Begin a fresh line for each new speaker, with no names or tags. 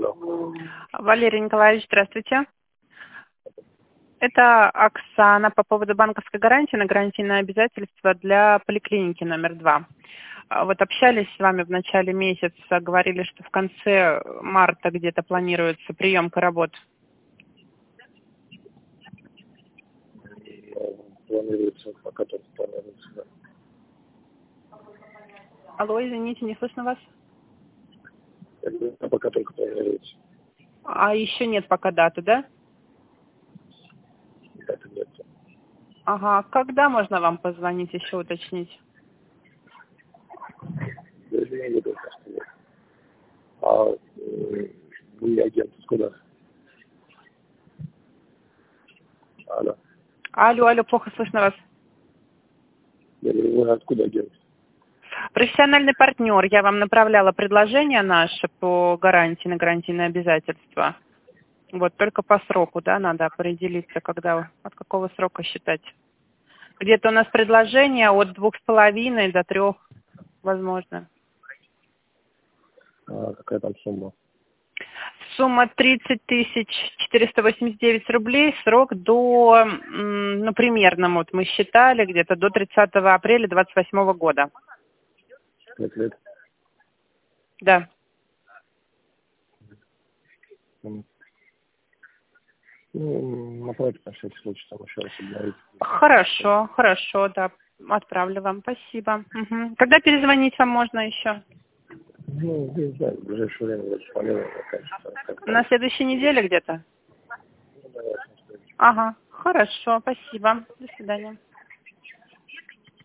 Валерий Николаевич, здравствуйте. Это Оксана по поводу банковской гарантии на гарантийное обязательство для поликлиники номер 2. Вот общались с вами в начале месяца, говорили, что в конце марта где-то планируется приемка работ.
Планируется, пока только планируется, да.
Алло, извините, не слышно вас.
Это пока только планируется.
А еще нет пока даты, да?
Это нет.
Ага, когда можно вам позвонить, еще уточнить?
Даже не буду сказать. А вы агент куда? Алло.
Алло, плохо слышно вас.
Я говорю, вы откуда агент?
Профессиональный партнер. Я вам направляла предложение наше по гарантии на гарантийное обязательство. Вот только по сроку, да, надо определиться, когда, от какого срока считать. Где-то у нас предложение от 2,5 до 3, возможно.
А какая там сумма?
Сумма 30 489 рублей, срок до, ну, примерно, вот мы считали, где-то до 30 апреля 2028 года.
5 лет?
Да.
Ну, направьте на всякий случай, там еще раз обновить.
Хорошо, да, отправлю вам, спасибо. Угу. Когда перезвонить вам можно еще?
Ну, не знаю, в ближайшее время вроде планирую заканчивать.
На следующей неделе где-то?
Ну, давайте.
Ага, хорошо, спасибо. До свидания.